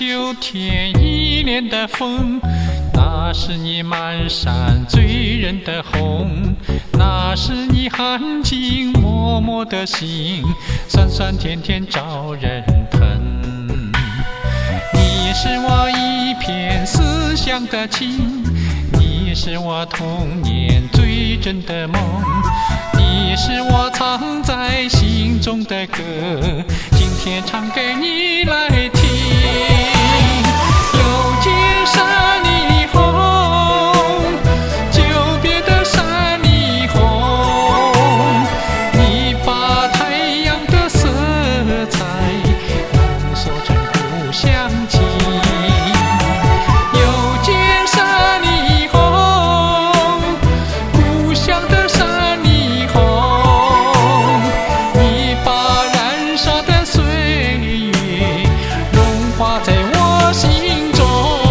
秋天一脸的风，那是你满山醉人的红，那是你含情脉脉的心，酸酸甜甜招人疼。你是我一片思乡的情，你是我童年最真的梦，你是我藏在心中的歌，今天唱给你来听。又见山里红，久别的山里红，你把太阳的色彩浓缩成故乡情。又见山里红，故乡的山里红，你把燃烧的岁月融化在我心中。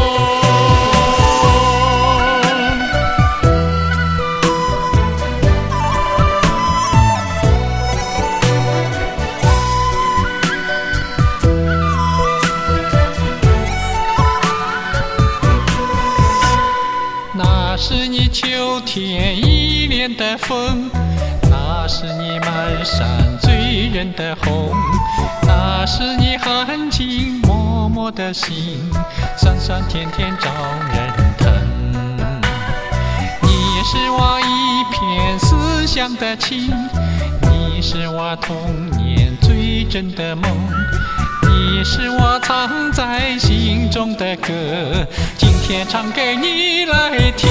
那是你秋天一脸的风，那是你满山醉人的红，那是你含情脉脉的心，酸酸甜甜招人疼。你是我一片思乡的情，你是我童年最真的梦，你是我藏在心中的歌，今天唱给你来听。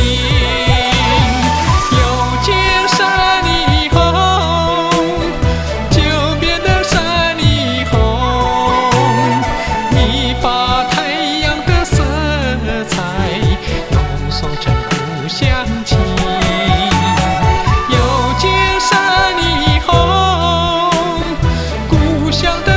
又见山里红，久别的山里红，你把太阳的色彩浓缩成故乡情。又见山里红，故乡的